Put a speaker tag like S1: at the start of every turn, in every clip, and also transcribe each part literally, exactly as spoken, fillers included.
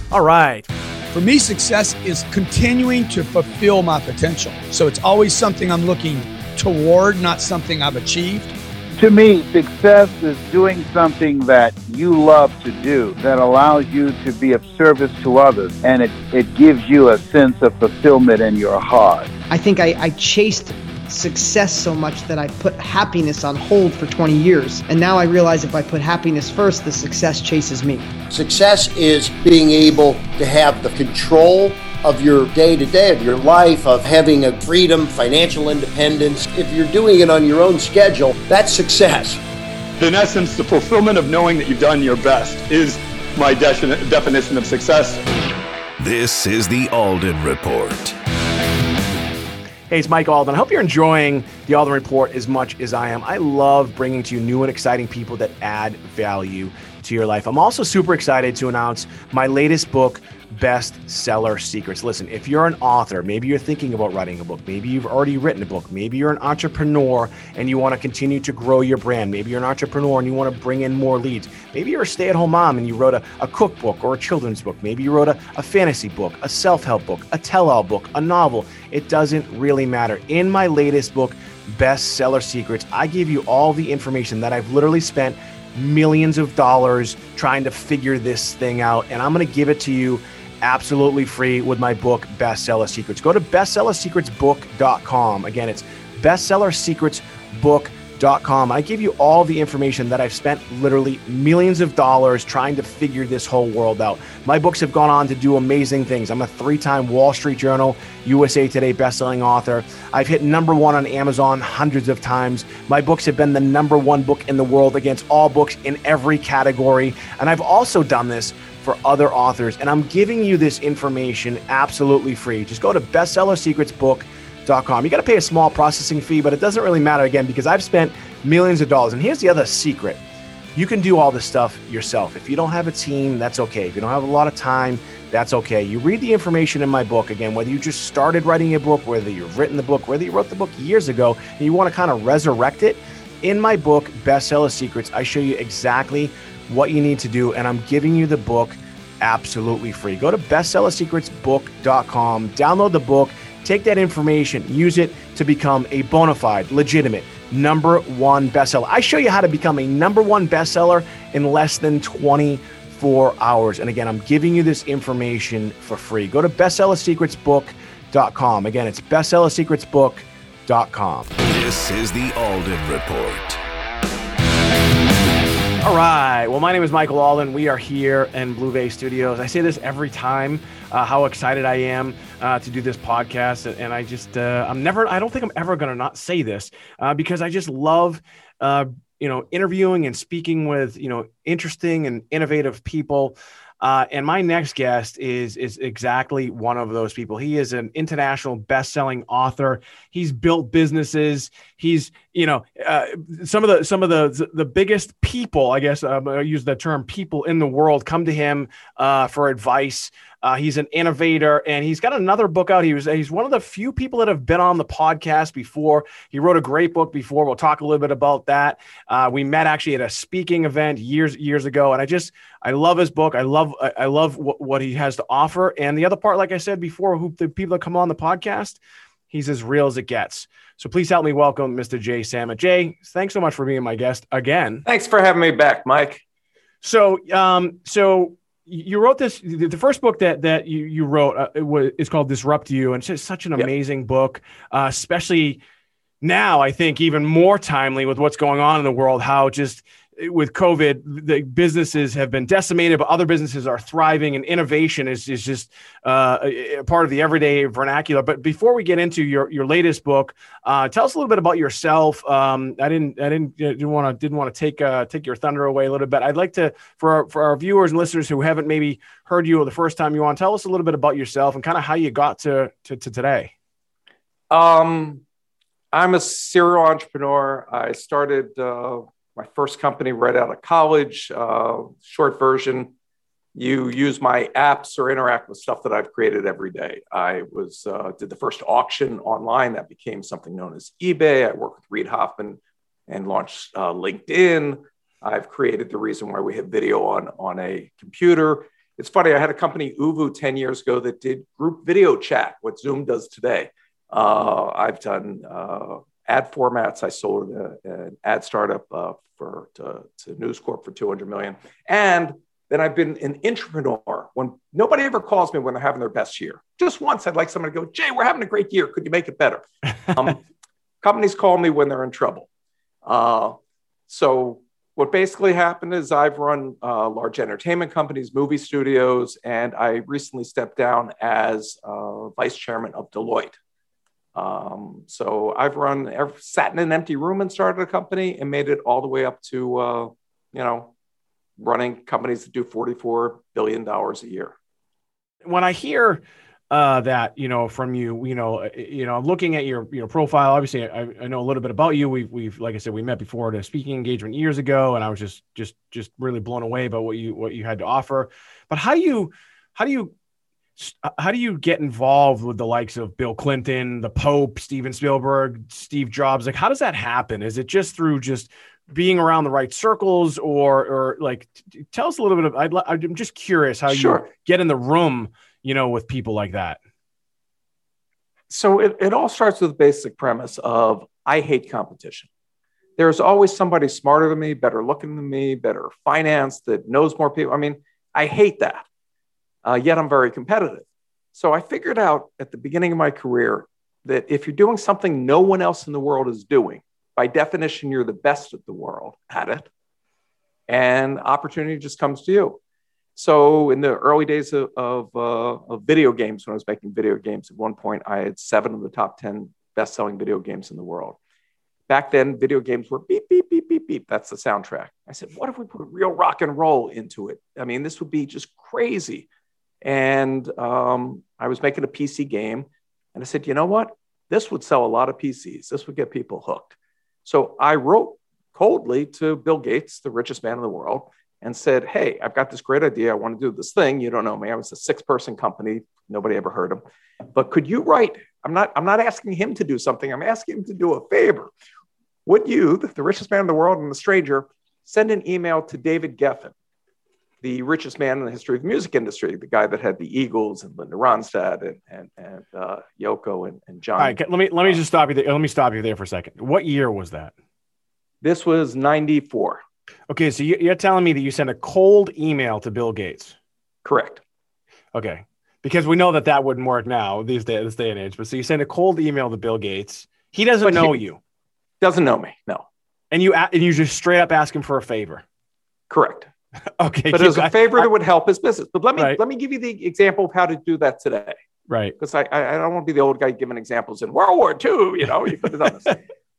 S1: All right.
S2: For me, success is continuing to fulfill my potential. So it's always something I'm looking toward, not something I've achieved.
S3: To me, success is doing something that you love to do, that allows you to be of service to others, and it, it gives you a sense of fulfillment in your heart.
S4: I think I, I chased success so much that I put happiness on hold for twenty years. And now I realize if I put happiness first, the success chases me.
S5: Success is being able to have the control of your day-to-day, of your life, of having a freedom, financial independence. If you're doing it on your own schedule, that's success.
S6: In essence, the fulfillment of knowing that you've done your best is my de- definition of success.
S7: This is the Alden Report.
S1: Hey, it's Mike Alden. I hope you're enjoying the Alden Report as much as I am. I love bringing to you new and exciting people that add value to your life. I'm also super excited to announce my latest book, Best Seller Secrets. Listen, if you're an author, maybe you're thinking about writing a book, maybe you've already written a book, maybe you're an entrepreneur and you want to continue to grow your brand, maybe you're an entrepreneur and you want to bring in more leads, maybe you're a stay-at-home mom and you wrote a, a cookbook or a children's book, maybe you wrote a, a fantasy book, a self-help book, a tell-all book, a novel. It doesn't really matter. In my latest book, Best Seller Secrets, I give you all the information that I've literally spent millions of dollars trying to figure this thing out, and I'm going to give it to you absolutely free with my book, Bestseller Secrets. Go to bestseller secrets book dot com. Again, it's bestseller secrets book dot com. I give you all the information that I've spent literally millions of dollars trying to figure this whole world out. My books have gone on to do amazing things. I'm a three-time Wall Street Journal, U S A Today bestselling author. I've hit number one on Amazon hundreds of times. My books have been the number one book in the world against all books in every category. And I've also done this for other authors. And I'm giving you this information absolutely free. Just go to bestseller secrets book dot com. You got to pay a small processing fee, but it doesn't really matter, again, because I've spent millions of dollars. And here's the other secret. You can do all this stuff yourself. If you don't have a team, that's okay. If you don't have a lot of time, that's okay. You read the information in my book, again, whether you just started writing a book, whether you've written the book, whether you wrote the book years ago, and you want to kind of resurrect it. In my book, Bestseller Secrets, I show you exactly what you need to do, and I'm giving you the book absolutely free. Go to bestseller secrets book dot com, download the book, take that information, use it to become a bona fide, legitimate, number one bestseller. I show you how to become a number one bestseller in less than twenty-four hours. And again, I'm giving you this information for free. Go to bestseller secrets book dot com. Again, it's bestseller secrets book dot com.
S7: This is the Alden Report.
S1: All right. Well, my name is Michael Alden. We are here in Blue Bay Studios. I say this every time, uh, how excited I am uh, to do this podcast. And I just, uh, I'm never, I don't think I'm ever going to not say this uh, because I just love, uh, you know, interviewing and speaking with, you know, interesting and innovative people. Uh, and my next guest is is exactly one of those people. He is an international best-selling author. He's built businesses. He's, you know, uh, some of the some of the the biggest people, I guess, um, I use the term people in the world, come to him uh, for advice. Uh, he's an innovator, and he's got another book out. He was he's one of the few people that have been on the podcast before. He wrote a great book before. We'll talk a little bit about that. Uh, we met actually at a speaking event years years ago, and I just I love his book. I love I, I love what, what he has to offer. And the other part, like I said before, who the people that come on the podcast, he's as real as it gets. So please help me welcome Mister Jay Samit. Jay, thanks so much for being my guest again.
S8: Thanks for having me back, Mike.
S1: So, um, so. You wrote this, the first book that that you, you wrote uh, it was, is called Disrupt You. And it's just such an yep. amazing book, uh, especially now, I think even more timely with what's going on in the world, how just with COVID, the businesses have been decimated, but other businesses are thriving, and innovation is, is just uh, a, a part of the everyday vernacular. But before we get into your, your latest book, uh, tell us a little bit about yourself. Um, I didn't, I didn't, didn't want to, didn't want to take, uh, take your thunder away a little bit. I'd like to, for our, for our viewers and listeners who haven't maybe heard you the first time you on, tell us a little bit about yourself and kind of how you got to, to, to today.
S8: Um, I'm a serial entrepreneur. I started, uh, my first company right out of college. Uh, short version, you use my apps or interact with stuff that I've created every day. I was uh, did the first auction online that became something known as eBay. I worked with Reid Hoffman and launched uh, LinkedIn. I've created the reason why we have video on, on a computer. It's funny. I had a company, Uvu, ten years ago that did group video chat, what Zoom does today. Uh, I've done uh, ad formats. I sold a, an ad startup uh, for to, to News Corp for two hundred million. And then I've been an entrepreneur when nobody ever calls me when they're having their best year. Just once, I'd like someone to go, Jay, we're having a great year. Could you make it better? Um, companies call me when they're in trouble. Uh, so what basically happened is I've run uh, large entertainment companies, movie studios, and I recently stepped down as uh, vice chairman of Deloitte. Um, so I've run, I've sat in an empty room and started a company and made it all the way up to, uh, you know, running companies that do forty-four billion dollars a year.
S1: When I hear uh, that, you know, from you, you know, you know, looking at your, your profile, obviously I, I know a little bit about you. We've, we've, like I said, we met before at a speaking engagement years ago, and I was just, just, just really blown away by what you, what you had to offer. But how do you, how do you, how do you get involved with the likes of Bill Clinton, the Pope, Steven Spielberg, Steve Jobs? Like, how does that happen? Is it just through just being around the right circles, or, or like, t- tell us a little bit of, I'd, I'm just curious how
S8: Sure.
S1: you get in the room, you know, with people like that.
S8: So it, it all starts with the basic premise of, I hate competition. There's always somebody smarter than me, better looking than me, better financed, that knows more people. I mean, I hate that. Uh, yet I'm very competitive. So I figured out at the beginning of my career that if you're doing something no one else in the world is doing, by definition, you're the best of the world at it, and opportunity just comes to you. So in the early days of, of, uh, of video games, when I was making video games, at one point, I had seven of the top ten best-selling video games in the world. Back then, video games were beep, beep, beep, beep, beep. That's the soundtrack. I said, what if we put real rock and roll into it? I mean, this would be just crazy. And um, I was making a P C game, and I said, you know what? This would sell a lot of P Cs. This would get people hooked. So I wrote coldly to Bill Gates, the richest man in the world, and said, hey, I've got this great idea. I want to do this thing. You don't know me. I was a six-person company. Nobody ever heard of him. But could you write, I'm not, I'm not asking him to do something. I'm asking him to do a favor. Would you, the richest man in the world and the stranger, send an email to David Geffen, the richest man in the history of the music industry, the guy that had the Eagles and Linda Ronstadt and, and, and uh, Yoko and, and John.
S1: All right, let me, let me just stop you there. Let me stop you there for a second. What year was that?
S8: This was ninety-four.
S1: Okay. So you, you're telling me that you sent a cold email to Bill Gates.
S8: Correct.
S1: Okay. Because we know that that wouldn't work now these days, this day and age, but so you send a cold email to Bill Gates. He doesn't
S8: But
S1: know
S8: he
S1: you.
S8: Doesn't know me. No.
S1: And you, and you just straight up ask him for a favor.
S8: Correct.
S1: Okay.
S8: But it was a favor
S1: I,
S8: that would help his business. But let me
S1: right.
S8: let me give you the example of how to do that today.
S1: Right.
S8: Because I, I I don't want to be the old guy giving examples in World War Two. You know, you could have done this.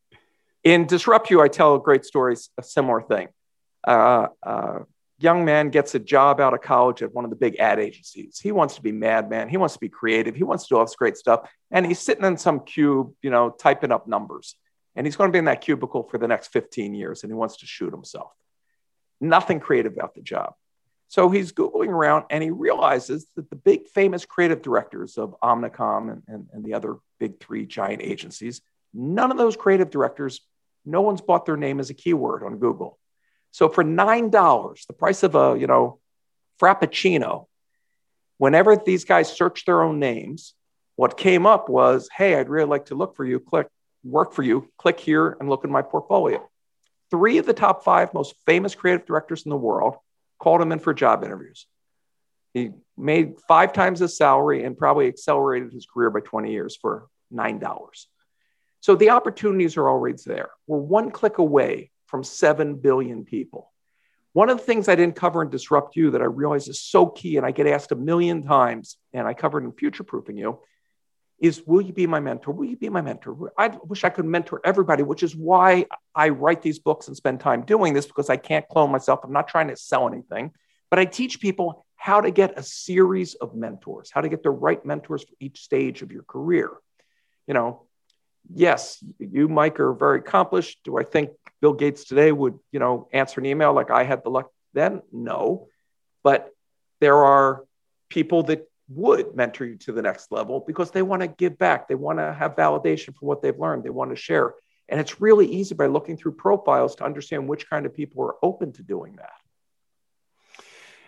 S8: In Disrupt You, I tell a great story, a similar thing. Uh, uh, young man gets a job out of college at one of the big ad agencies. He wants to be madman. He wants to be creative. He wants to do all this great stuff. And he's sitting in some cube, you know, typing up numbers. And he's going to be in that cubicle for the next fifteen years. And he wants to shoot himself. Nothing creative about the job. So he's Googling around and he realizes that the big famous creative directors of Omnicom and, and, and the other big three giant agencies, none of those creative directors, no one's bought their name as a keyword on Google. So for nine dollars, the price of a, you know, Frappuccino, whenever these guys search their own names, what came up was, hey, I'd really like to look for you, click, work for you, click here and look in my portfolio. Three of the top five most famous creative directors in the world called him in for job interviews. He made five times his salary and probably accelerated his career by twenty years for nine dollars. So the opportunities are already there. We're one click away from seven billion people. One of the things I didn't cover in Disrupt You that I realize is so key, and I get asked a million times, and I covered in Future Proofing You, is will you be my mentor? Will you be my mentor? I wish I could mentor everybody, which is why I write these books and spend time doing this, because I can't clone myself. I'm not trying to sell anything, but I teach people how to get a series of mentors, how to get the right mentors for each stage of your career. You know, yes, you, Mike, are very accomplished. Do I think Bill Gates today would, you know, answer an email like I had the luck then? No, but there are people that would mentor you to the next level because they want to give back. They want to have validation for what they've learned. They want to share. And it's really easy by looking through profiles to understand which kind of people are open to doing that.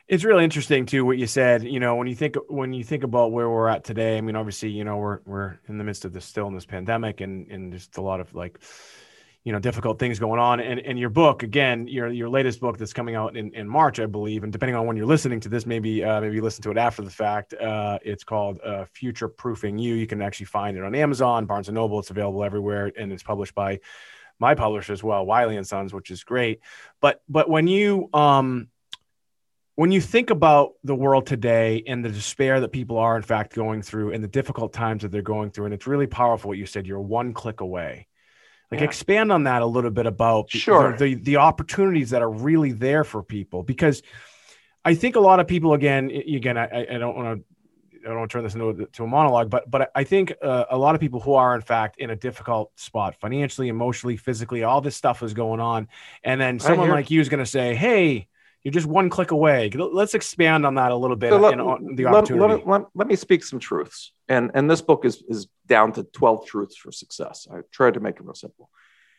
S1: It's really interesting too what you said. You know, when you think when you think about where we're at today. I mean, obviously, you know, we're we're in the midst of this still in this pandemic, and and just a lot of like, you know, difficult things going on. And and your book, again, your your latest book that's coming out in, in March, I believe, and depending on when you're listening to this, maybe uh, maybe you listen to it after the fact. Uh, it's called uh, Future Proofing You. You can actually find it on Amazon, Barnes and Noble. It's available everywhere, and it's published by my publisher as well, Wiley and Sons, which is great. But but when you um. When you think about the world today and the despair that people are in fact going through and the difficult times that they're going through, and it's really powerful what you said, you're one click away. Like, yeah. Expand on that a little bit about
S8: sure.
S1: the, the, the opportunities that are really there for people, because I think a lot of people, again, again, I, I don't want to, I don't want to turn this into a, to a monologue, but, but I think uh, a lot of people who are in fact in a difficult spot financially, emotionally, physically, all this stuff is going on. And then someone like you is going to say, hey, you're just one click away. Let's expand on that a little bit. So let, and the opportunity.
S8: Let, let, let me speak some truths. And, and this book is, is down to twelve truths for success. I tried to make it real simple.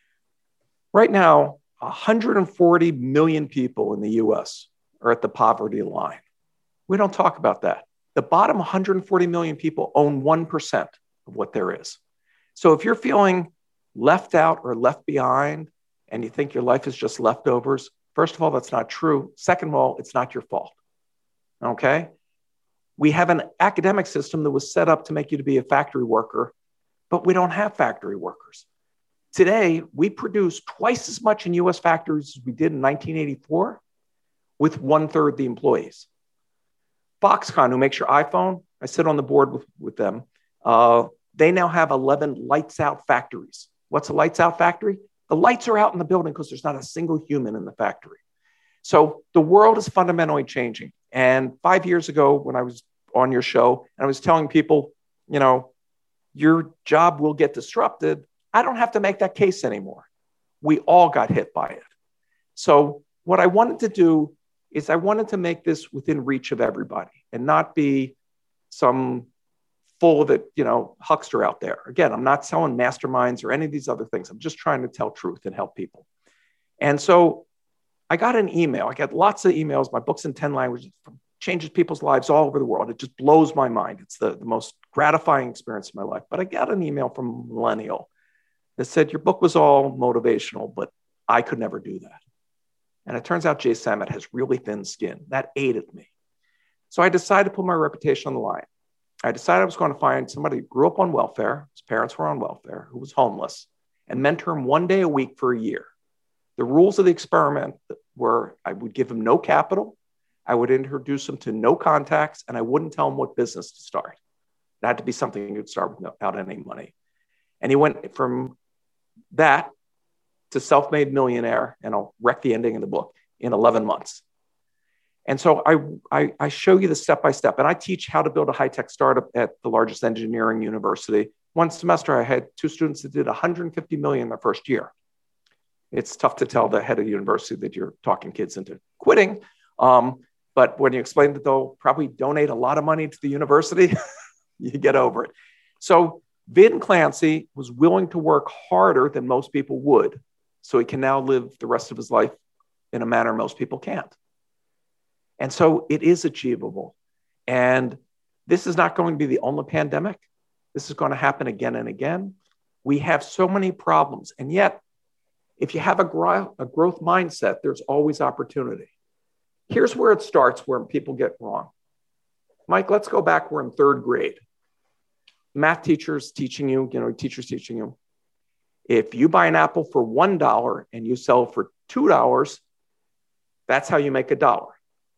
S8: Right now, one hundred forty million people in the U S are at the poverty line. We don't talk about that. The bottom one hundred forty million people own one percent of what there is. So if you're feeling left out or left behind and you think your life is just leftovers, first of all, that's not true. Second of all, it's not your fault, okay? We have an academic system that was set up to make you to be a factory worker, but we don't have factory workers. Today, we produce twice as much in U S factories as we did in nineteen eighty-four with one-third the employees. Foxconn, who makes your iPhone, I sit on the board with, with them. Uh, they now have eleven lights-out factories. What's a lights-out factory? The lights are out in the building because there's not a single human in the factory. So the world is fundamentally changing. And five years ago, when I was on your show, and I was telling people, you know, your job will get disrupted, I don't have to make that case anymore. We all got hit by it. So what I wanted to do is I wanted to make this within reach of everybody and not be some full of it, you know, huckster out there. Again, I'm not selling masterminds or any of these other things. I'm just trying to tell truth and help people. And so I got an email. I get lots of emails. My book's in ten languages, changes people's lives all over the world. It just blows my mind. It's the, the most gratifying experience of my life. But I got an email from a millennial that said, your book was all motivational, but I could never do that. And it turns out Jay Samit has really thin skin. That aided me. So I decided to put my reputation on the line. I decided I was going to find somebody who grew up on welfare, his parents were on welfare, who was homeless, and mentor him one day a week for a year. The rules of the experiment were I would give him no capital, I would introduce him to no contacts, and I wouldn't tell him what business to start. It had to be something he could start without any money. And he went from that to self-made millionaire, and I'll wreck the ending of the book, in eleven months. And so I, I, I show you the step-by-step, and I teach how to build a high-tech startup at the largest engineering university. One semester, I had two students that did one hundred fifty million in their first year. It's tough to tell the head of the university that you're talking kids into quitting. Um, but when you explain that they'll probably donate a lot of money to the university, you get over it. So Vin Clancy was willing to work harder than most people would, so he can now live the rest of his life in a manner most people can't. And so it is achievable. And this is not going to be the only pandemic. This is going to happen again and again. We have so many problems. And yet, if you have a, gro- a growth mindset, there's always opportunity. Here's where it starts, where people get wrong. Mike, let's go back. We're in third grade. Math teachers teaching you, you know, teachers teaching you. If you buy an apple for one dollar and you sell it for two dollars, that's how you make a dollar.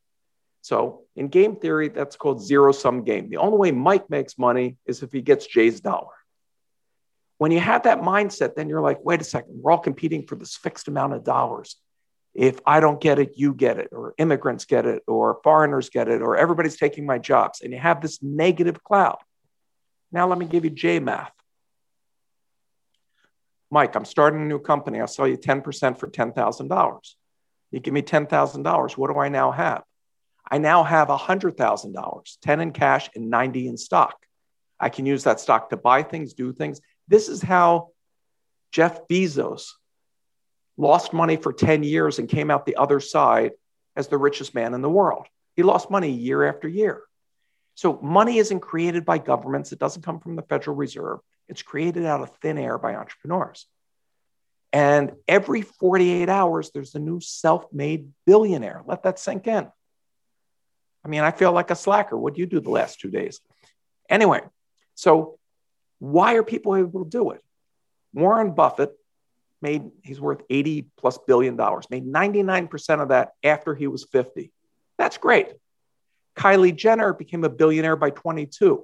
S8: So in game theory, that's called zero-sum game. The only way Mike makes money is if he gets Jay's dollar. When you have that mindset, then you're like, wait a second, we're all competing for this fixed amount of dollars. If I don't get it, you get it, or immigrants get it, or foreigners get it, or everybody's taking my jobs. And you have this negative cloud. Now let me give you J math. Mike, I'm starting a new company. I'll sell you ten percent for ten thousand dollars. You give me ten thousand dollars. What do I now have? I now have one hundred thousand dollars, ten in cash and ninety in stock. I can use that stock to buy things, do things. This is how Jeff Bezos lost money for ten years and came out the other side as the richest man in the world. he lost money year after year. So money isn't created by governments. It doesn't come from the Federal Reserve. It's created out of thin air by entrepreneurs. And every forty-eight hours, there's a new self-made billionaire. Let that sink in. I mean, I feel like a slacker. What do you do the last two days? Anyway, so why are people able to do it? Warren Buffett made, he's worth eighty plus billion dollars, made ninety-nine percent of that after he was fifty. That's great. Kylie Jenner became a billionaire by twenty-two.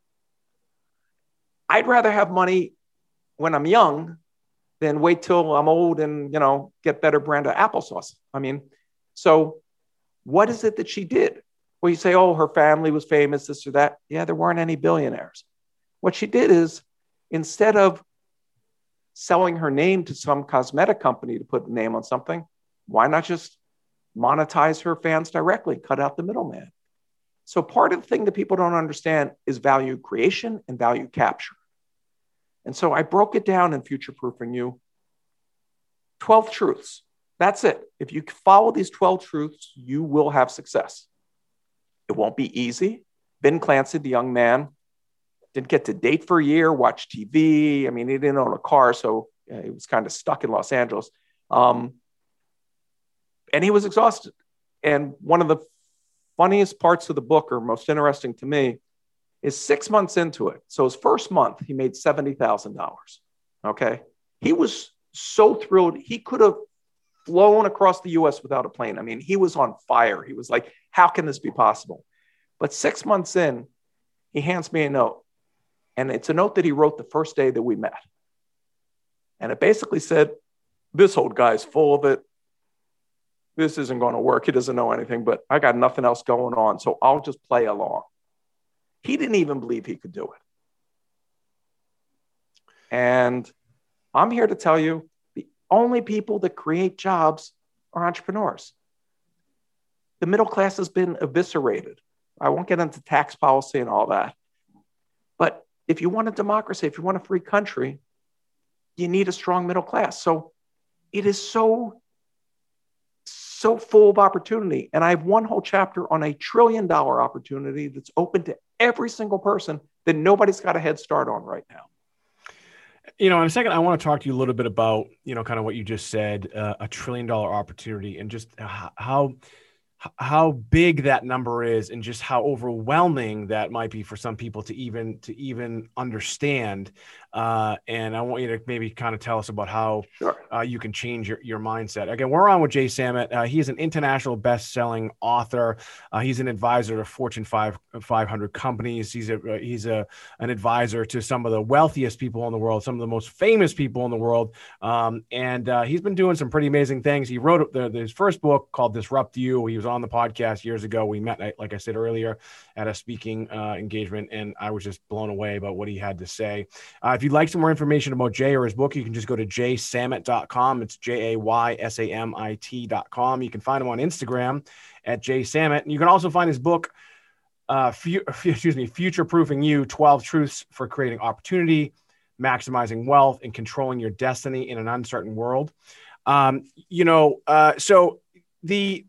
S8: I'd rather have money when I'm young than wait till I'm old and, you know, get better brand of applesauce. I mean, so what is it that she did? Well, you say, oh, her family was famous, this or that. Yeah, there weren't any billionaires. What she did is, instead of selling her name to some cosmetic company to put the name on something, why not just monetize her fans directly, cut out the middleman? So part of the thing that people don't understand is value creation and value capture. And so I broke it down in Future Proofing You. twelve truths. That's it. If you follow these twelve truths, you will have success. It won't be easy. Ben Clancy, the young man, didn't get to date for a year, watch T V. I mean, he didn't own a car, so uh, he was kind of stuck in Los Angeles. Um, and he was exhausted. And one of the funniest parts of the book, or most interesting to me, is six months into it. So his first month, he made seventy thousand dollars. Okay. He was so thrilled. He could have flown across the U S without a plane. I mean, he was on fire. He was like, how can this be possible? But six months in, he hands me a note. And it's a note that he wrote the first day that we met. And it basically said, this old guy's full of it. This isn't going to work. He doesn't know anything, but I got nothing else going on, so I'll just play along. He didn't even believe he could do it. And I'm here to tell you, the only people that create jobs are entrepreneurs. The middle class has been eviscerated. I won't get into tax policy and all that. But if you want a democracy, if you want a free country, you need a strong middle class. So it is so, so full of opportunity. And I have one whole chapter on a trillion dollar opportunity that's open to every single person that nobody's got a head start on right now.
S1: You know, in a second, I want to talk to you a little bit about, you know, kind of what you just said, uh, a trillion dollar opportunity, and just how, how big that number is, and just how overwhelming that might be for some people to even, to even understand. Uh, and I want you to maybe kind of tell us about how
S8: sure.
S1: uh, you can change your, your mindset. Again, we're on with Jay Samit. Uh, he is an international best-selling author. Uh, he's an advisor to Fortune five hundred companies. He's a he's a an advisor to some of the wealthiest people in the world, some of the most famous people in the world. Um, and uh, he's been doing some pretty amazing things. He wrote the, his first book called Disrupt You. He was on the podcast years ago. We met, like I said earlier, at a speaking uh, engagement, and I was just blown away about what he had to say. Uh, If you'd like some more information about Jay or his book, you can just go to jay samit dot com. It's J A Y S A M I T dot com. You can find him on Instagram at Jay Samit. And you can also find his book, uh, fu- excuse me, Future Proofing You, twelve Truths for Creating Opportunity, Maximizing Wealth, and Controlling Your Destiny in an Uncertain World. Um, you know, uh, so the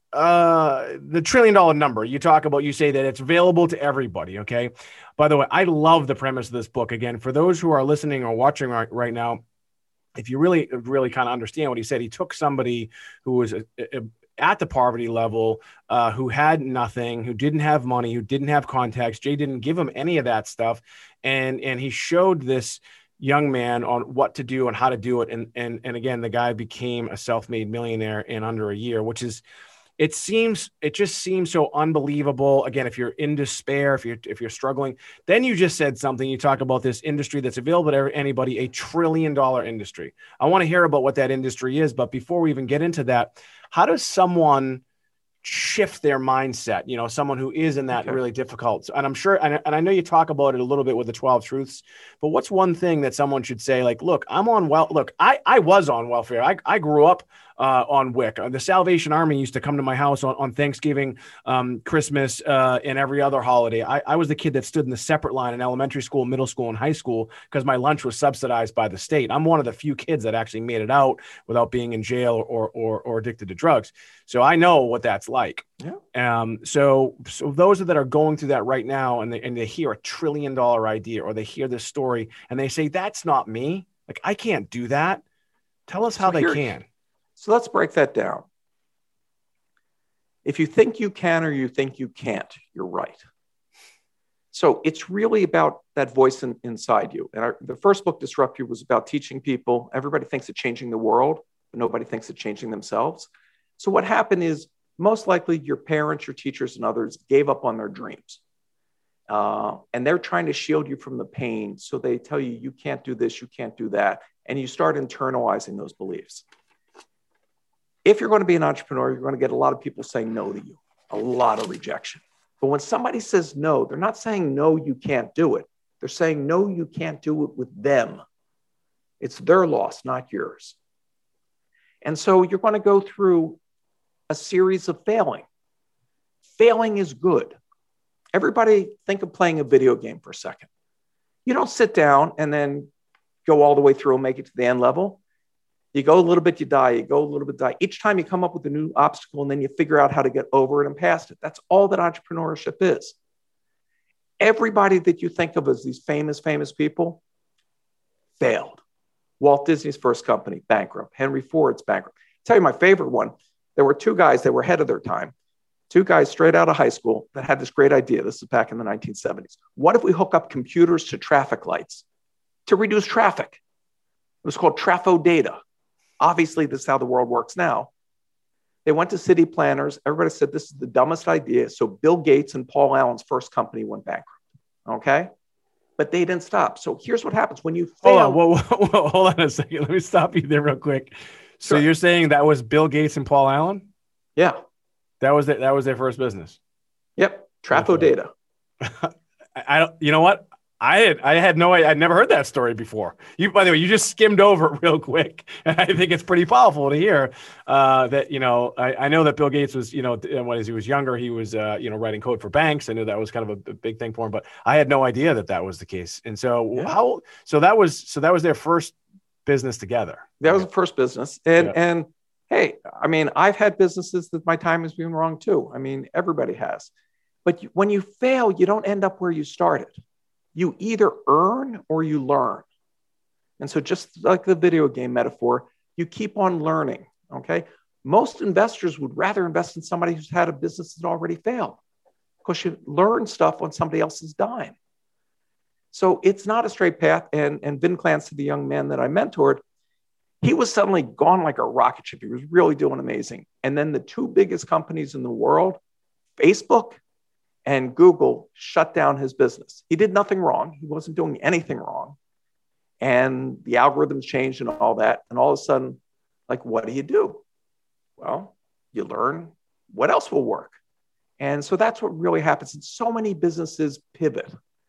S1: uh, the trillion dollar number you talk about, you say that it's available to everybody. Okay. By the way, I love the premise of this book. Again, for those who are listening or watching right, right now, if you really, really kind of understand what he said, he took somebody who was a, a, at the poverty level, uh, who had nothing, who didn't have money, who didn't have contacts. Jay didn't give him any of that stuff. And, and he showed this young man on what to do and how to do it. And, and, and again, the guy became a self-made millionaire in under a year, which is, It seems, it just seems so unbelievable. Again, if you're in despair, if you're, if you're struggling, then you just said something, you talk about this industry that's available to anybody, a trillion dollar industry. I want to hear about what that industry is. But before we even get into that, how does someone shift their mindset? You know, someone who is in that okay. really difficult. And I'm sure, and, and I know you talk about it a little bit with the twelve truths, but what's one thing that someone should say? Like, look, I'm on well, look, I, I was on welfare. I, I grew up uh, on W I C. The Salvation Army used to come to my house on, on Thanksgiving, um, Christmas, uh, and every other holiday. I, I was the kid that stood in the separate line in elementary school, middle school, and high school because my lunch was subsidized by the state. I'm one of the few kids that actually made it out without being in jail or, or, or addicted to drugs. So I know what that's like.
S8: Yeah.
S1: Um, so, so those that are going through that right now, and they, and they hear a trillion dollar idea, or they hear this story and they say, that's not me. Like, I can't do that. Tell us how
S8: So
S1: they
S8: here-
S1: can.
S8: So let's break that down. If you think you can or you think you can't, you're right. So it's really about that voice in, inside you. And our, the first book, Disrupt You, was about teaching people. Everybody thinks of changing the world, but nobody thinks of changing themselves. So what happened is, most likely your parents, your teachers, and others gave up on their dreams. Uh, and they're trying to shield you from the pain. So they tell you, you can't do this, you can't do that. And you start internalizing those beliefs. If you're going to be an entrepreneur, you're going to get a lot of people saying no to you, a lot of rejection. But when somebody says no, they're not saying no, you can't do it. They're saying no, you can't do it with them. It's their loss, not yours. And so you're going to go through a series of failing. Failing is good. Everybody think of playing a video game for a second. You don't sit down and then go all the way through and make it to the end level. You go a little bit, you die, you go a little bit, die. Each time you come up with a new obstacle and then you figure out how to get over it and past it. That's all that entrepreneurship is. Everybody that you think of as these famous, famous people failed. Walt Disney's first company, bankrupt. Henry Ford's bankrupt. I'll tell you my favorite one. There were two guys that were ahead of their time. Two guys straight out of high school that had this great idea. This is back in the nineteen seventies. What if we hook up computers to traffic lights to reduce traffic? It was called Trafo Data. Obviously, this is how the world works now. They went to city planners. Everybody said this is the dumbest idea. So Bill Gates and Paul Allen's first company went bankrupt. Okay? But they didn't stop. So here's what happens when you fail.
S1: Hold on, whoa, whoa, whoa, hold on a second. Let me stop you there real quick. So
S8: Sure.
S1: you're saying that was Bill Gates and Paul Allen?
S8: Yeah.
S1: That was the, that was their first business.
S8: Yep. Trafo Data.
S1: I, I don't. You know what? I had I had no I'd never heard that story before. You, by the way, you just skimmed over it real quick, and I think it's pretty powerful to hear uh, that. You know, I, I know that Bill Gates was, you know, when he was younger, he was, uh, you know, writing code for banks. I knew that was kind of a, a big thing for him, but I had no idea that that was the case. And so
S8: Yeah.
S1: how? So that was so that was their first business together.
S8: That was the first business. And,
S1: Yeah.
S8: and hey, I mean, I've had businesses that my time has been wrong too. I mean, everybody has. But you, when you fail, you don't end up where you started. You either earn or you learn. And so just like the video game metaphor, you keep on learning, okay? Most investors would rather invest in somebody who's had a business that already failed because you learn stuff on somebody else's dime. So it's not a straight path. And, and Vin Clancy, the young man that I mentored, he was suddenly gone like a rocket ship. He was really doing amazing. And then the two biggest companies in the world, Facebook and Google, shut down his business. He did nothing wrong. He wasn't doing anything wrong. And the algorithms changed and all that. And all of a sudden, like, what do you do? Well, you learn what else will work. And so that's what really happens. And so many businesses pivot.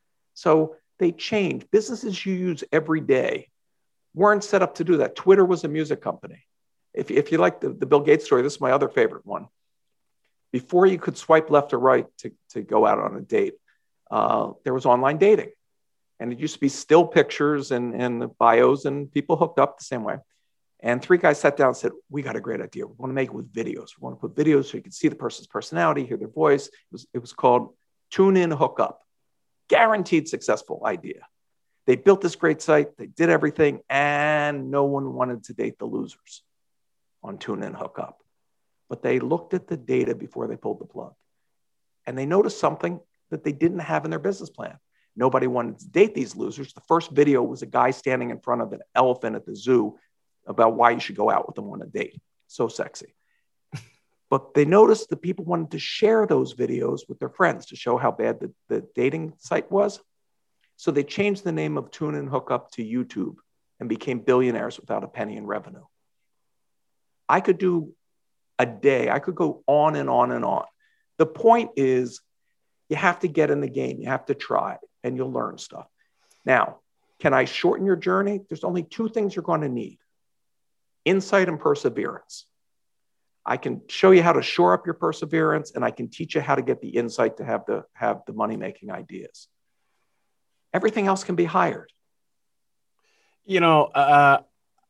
S8: So they change. Businesses you use every day weren't set up to do that. Twitter was a music company. If, if you like the, the Bill Gates story, this is my other favorite one. Before you could swipe left or right to, to go out on a date, uh, there was online dating. And it used to be still pictures and, and bios, and people hooked up the same way. And three guys sat down and said, we got a great idea. We want to make it with videos. We want to put videos so you can see the person's personality, hear their voice. It was, it was called Tune In, Hook Up. Guaranteed successful idea. They built this great site. They did everything, and no one wanted to date the losers on Tune In, Hook Up. But they looked at the data before they pulled the plug. And they noticed something that they didn't have in their business plan. Nobody wanted to date these losers. The first video was a guy standing in front of an elephant at the zoo about why you should go out with them on a date. So sexy. But they noticed that people wanted to share those videos with their friends to show how bad the, the dating site was. So they changed the name of Tune In, Hook Up to YouTube and became billionaires without a penny in revenue. I could do a day. I could go on and on and on. The point is, you have to get in the game. You have to try, and you'll learn stuff. Now, can I shorten your journey? There's only two things you're going to need: insight and perseverance. I can show you how to shore up your perseverance, and I can teach you how to get the insight to have the, have the money-making ideas. Everything else can be hired.
S1: You know, uh,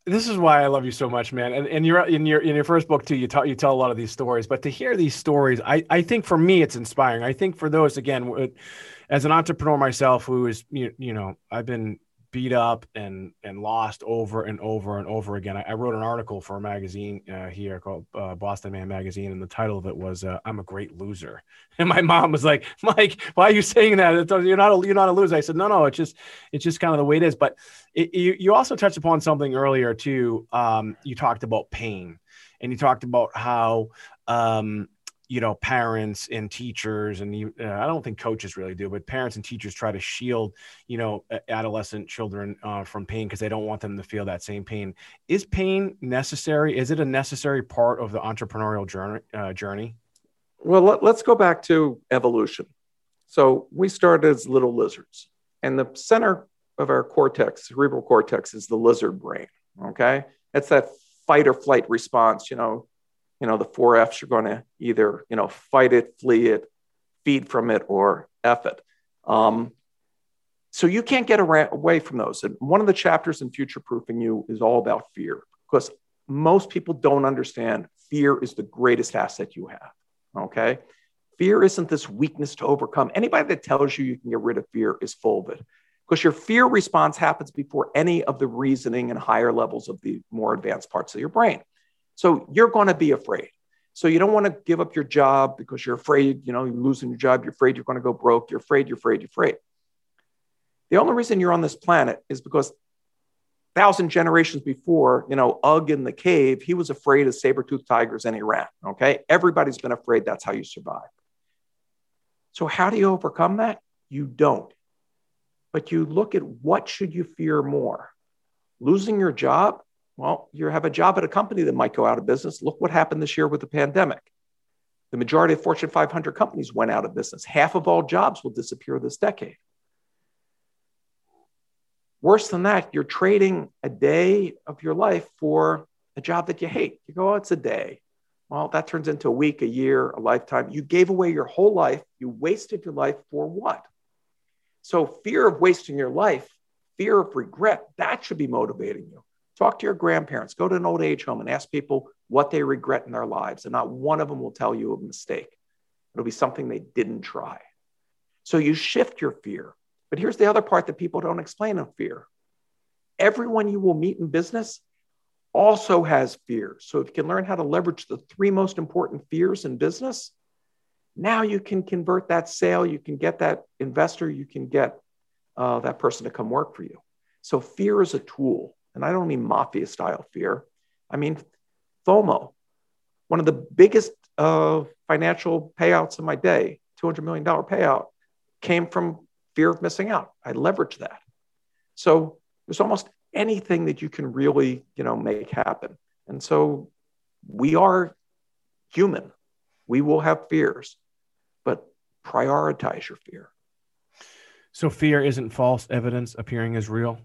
S1: This is why I love you so much, man. And, and you're in your in your first book too. You tell you tell a lot of these stories, but to hear these stories, I I think for me it's inspiring. I think for those again, as an entrepreneur myself, who is you, you know I've been beat up and and lost over and over and over again. I, I wrote an article for a magazine uh, here called uh, Boston Man Magazine, and the title of it was uh, "I'm a Great Loser." And my mom was like, "Mike, why are you saying that? It's, you're not a, you're not a loser." I said, "No, no, it's just it's just kind of the way it is." But it, you you also touched upon something earlier too. Um, you talked about pain, and you talked about how um, you know, parents and teachers, and you, uh, I don't think coaches really do, but parents and teachers try to shield, you know, adolescent children uh, from pain because they don't want them to feel that same pain. Is pain necessary? Is it a necessary part of the entrepreneurial journey? Uh, journey?
S8: Well, let, let's go back to evolution. So we started as little lizards, and the center of our cortex, cerebral cortex, is the lizard brain. Okay, that's that fight or flight response. You know. You know, the four F's, you're going to either, you know, fight it, flee it, feed from it, or F it. Um, so you can't get around, away from those. And one of the chapters in Future Proofing You is all about fear, because most people don't understand fear is the greatest asset you have. Okay. Fear isn't this weakness to overcome. Anybody that tells you you can get rid of fear is full of it, because your fear response happens before any of the reasoning and higher levels of the more advanced parts of your brain. So you're going to be afraid. So you don't want to give up your job because you're afraid, you know, you're losing your job. You're afraid you're going to go broke. You're afraid, you're afraid, you're afraid. The only reason you're on this planet is because thousand generations before, you know, Ugg in the cave, he was afraid of saber-toothed tigers and he ran. Okay. Everybody's been afraid. That's how you survive. So how do you overcome that? You don't. But you look at what should you fear more? Losing your job? Well, you have a job at a company that might go out of business. Look what happened this year with the pandemic. The majority of Fortune five hundred companies went out of business. Half of all jobs will disappear this decade. Worse than that, you're trading a day of your life for a job that you hate. You go, oh, it's a day. Well, that turns into a week, a year, a lifetime. You gave away your whole life. You wasted your life for what? So fear of wasting your life, fear of regret, that should be motivating you. Talk to your grandparents, go to an old age home and ask people what they regret in their lives. And not one of them will tell you a mistake. It'll be something they didn't try. So you shift your fear. But here's the other part that people don't explain of fear. Everyone you will meet in business also has fears. So if you can learn how to leverage the three most important fears in business, now you can convert that sale. You can get that investor. You can get uh, that person to come work for you. So fear is a tool. And I don't mean mafia style fear. I mean FOMO. One of the biggest uh, financial payouts of my day, two hundred million dollars payout, came from fear of missing out. I leveraged that. So there's almost anything that you can really, you know, make happen. And so we are human. We will have fears, but prioritize your fear.
S1: So fear isn't false evidence appearing as real?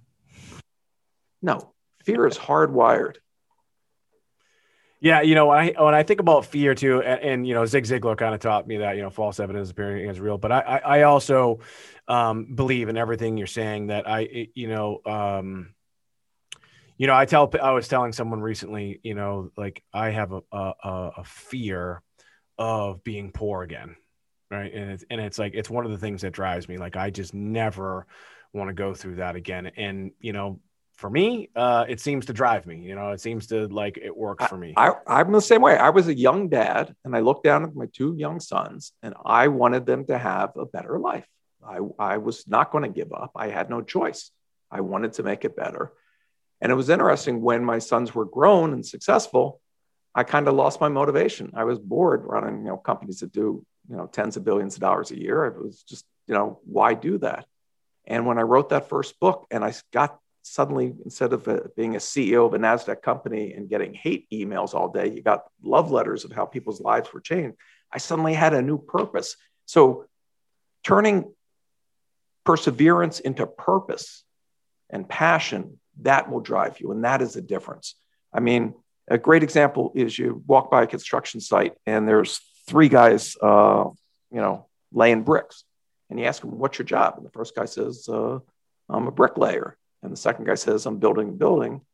S8: No, fear is hardwired.
S1: Yeah, you know, when I when I think about fear too, and, and you know, Zig Ziglar kind of taught me that, you know, false evidence appearing as real. But I I, I also um, believe in everything you're saying. That I you know um, you know I tell I was telling someone recently, you know, like I have a a, a fear of being poor again, right? And it's and it's like it's one of the things that drives me. Like I just never want to go through that again. And you know. For me, uh, it seems to drive me. You know, it seems to like it works for me.
S8: I, I'm the same way. I was a young dad, and I looked down at my two young sons, and I wanted them to have a better life. I, I was not going to give up. I had no choice. I wanted to make it better. And it was interesting when my sons were grown and successful, I kind of lost my motivation. I was bored running, you know, companies that do, you know, tens of billions of dollars a year. It was just, you know, why do that? And when I wrote that first book and I got suddenly, instead of uh, being a C E O of a NASDAQ company and getting hate emails all day, you got love letters of how people's lives were changed. I suddenly had a new purpose. So turning perseverance into purpose and passion, that will drive you. And that is the difference. I mean, a great example is you walk by a construction site and there's three guys, uh, you know, laying bricks. And you ask them, what's your job? And the first guy says, uh, I'm a bricklayer. And the second guy says, I'm building a building.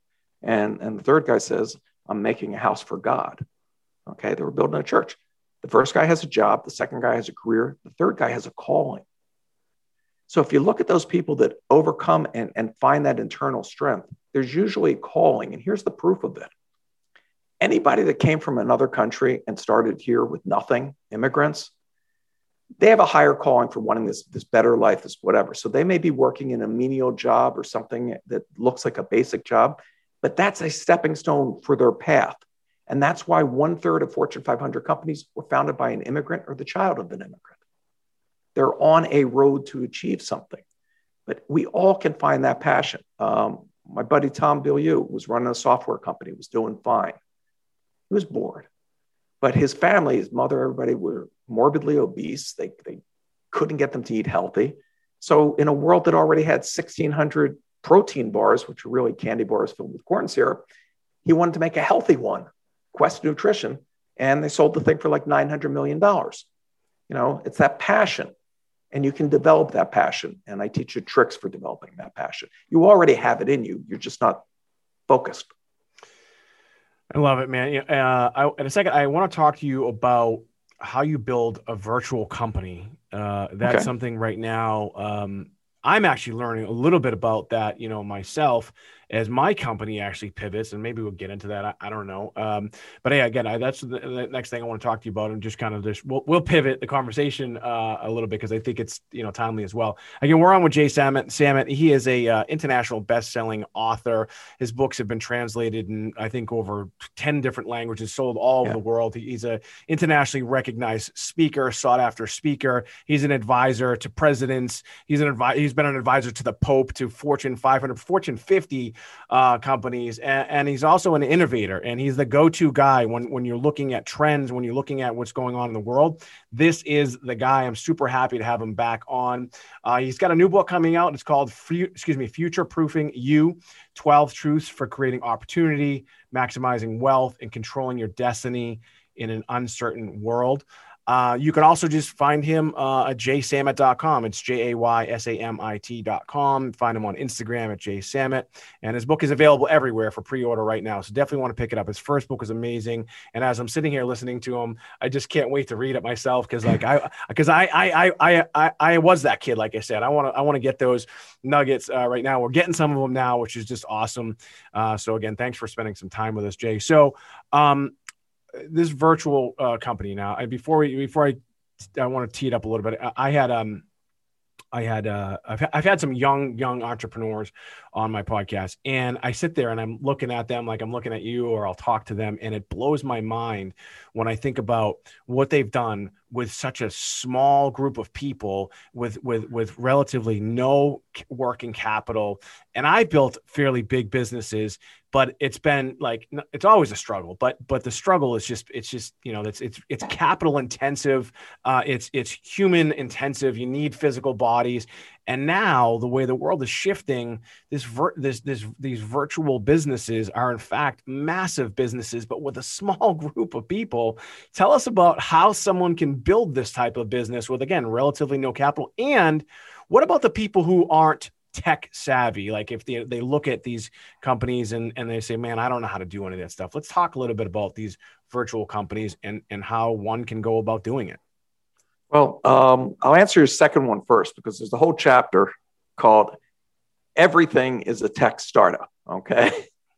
S8: And, and the third guy says, I'm making a house for God. Okay, they were building a church. The first guy has a job. The second guy has a career. The third guy has a calling. So if you look at those people that overcome and, and find that internal strength, there's usually a calling. And here's the proof of it. Anybody that came from another country and started here with nothing, immigrants, they have a higher calling for wanting this, this better life, this whatever. So they may be working in a menial job or something that looks like a basic job, but that's a stepping stone for their path. And that's why one third of Fortune five hundred companies were founded by an immigrant or the child of an immigrant. They're on a road to achieve something, but we all can find that passion. Um, my buddy, Tom Bilyeu, was running a software company, was doing fine. He was bored, but his family, his mother, everybody were morbidly obese. They, they couldn't get them to eat healthy. So in a world that already had sixteen hundred protein bars, which are really candy bars filled with corn syrup, he wanted to make a healthy one. Quest Nutrition, and they sold the thing for like nine hundred million dollars. You know, it's that passion, and you can develop that passion. And I teach you tricks for developing that passion. You already have it in you. You're just not focused.
S1: I love it, man. Uh, I, in a second, I want to talk to you about how you build a virtual company. Uh, that's okay. Something right now. Um, I'm actually learning a little bit about that, you know, myself as my company actually pivots, and maybe we'll get into that. I, I don't know. Um, but yeah, again, I, that's the, the next thing I want to talk to you about, and just kind of just, we'll, we'll pivot the conversation uh, a little bit, because I think it's, you know, timely as well. Again, we're on with Jay Samit. Samit, he is a uh, international best-selling author. His books have been translated in, I think, over ten different languages, sold all over yeah. the world. He, he's a internationally recognized speaker, sought after speaker. He's an advisor to presidents. He's an advi- He's been an advisor to the Pope, to Fortune five hundred, Fortune fifty uh, companies. And, and he's also an innovator, and he's the go-to guy when, when you're looking at trends, when you're looking at what's going on in the world. This is the guy. I'm super happy to have him back on. Uh, he's got a new book coming out. It's called, excuse me, Future Proofing You, twelve Truths for Creating Opportunity, Maximizing Wealth, and Controlling Your Destiny in an Uncertain World. Uh, you can also just find him uh, at jay samit dot com. It's J A Y S A M I T dot com. Find him on Instagram at Jay Samit. And his book is available everywhere for pre-order right now. So definitely want to pick it up. His first book is amazing. And as I'm sitting here listening to him, I just can't wait to read it myself. Cause like I, cause I, I, I, I, I was that kid. Like I said, I want to, I want to get those nuggets uh, right now. We're getting some of them now, which is just awesome. Uh, so again, thanks for spending some time with us, Jay. So, um, this virtual uh, company now, I, before we, before I, I want to tee it up a little bit. I, I had, um, I had, uh, I've, I've had some young, young entrepreneurs on my podcast, and I sit there and I'm looking at them like I'm looking at you, or I'll talk to them. And it blows my mind when I think about what they've done with such a small group of people with, with, with relatively no working capital. And I built fairly big businesses, but it's been like, it's always a struggle, but, but the struggle is just, it's just, you know, it's, it's, it's capital intensive. Uh, it's, it's human intensive. You need physical bodies. And now the way the world is shifting, this, vir- this, this, these virtual businesses are in fact massive businesses, but with a small group of people. Tell us about how someone can build this type of business with, again, relatively no capital. And what about the people who aren't tech savvy? Like if they, they look at these companies and, and they say, man, I don't know how to do any of that stuff. Let's talk a little bit about these virtual companies and, and how one can go about doing it.
S8: Well, um, I'll answer your second one first, because there's a whole chapter called Everything is a Tech Startup. Okay.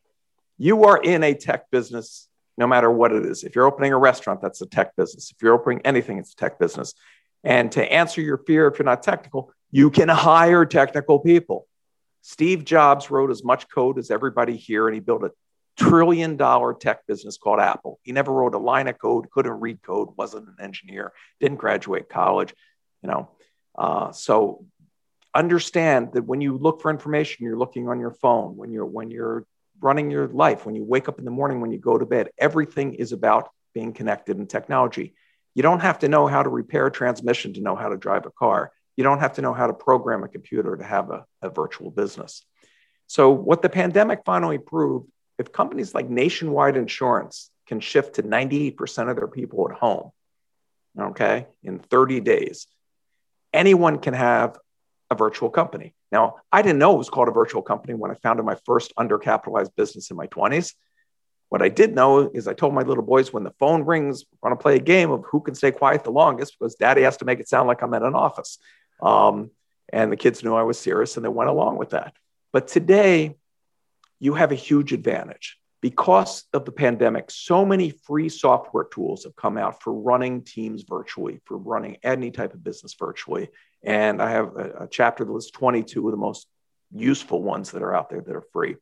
S8: You are in a tech business, no matter what it is. If you're opening a restaurant, that's a tech business. If you're opening anything, it's a tech business. And to answer your fear, if you're not technical, you can hire technical people. Steve Jobs wrote as much code as everybody here, and he built a trillion dollar tech business called Apple. He never wrote a line of code, couldn't read code, wasn't an engineer, didn't graduate college, you know. Uh, so understand that when you look for information, you're looking on your phone, when you're, when you're running your life, when you wake up in the morning, when you go to bed, everything is about being connected in technology. You don't have to know how to repair a transmission to know how to drive a car. You don't have to know how to program a computer to have a, a virtual business. So what the pandemic finally proved, if companies like Nationwide Insurance can shift to ninety-eight percent of their people at home, okay, in thirty days, anyone can have a virtual company. Now, I didn't know it was called a virtual company when I founded my first undercapitalized business in my twenties. What I did know is I told my little boys, when the phone rings, we're going to play a game of who can stay quiet the longest, because daddy has to make it sound like I'm in an office. Um, and the kids knew I was serious and they went along with that. But today, you have a huge advantage. Because of the pandemic, so many free software tools have come out for running teams virtually, for running any type of business virtually. And I have a, a chapter that lists twenty-two of the most useful ones that are out there that are free.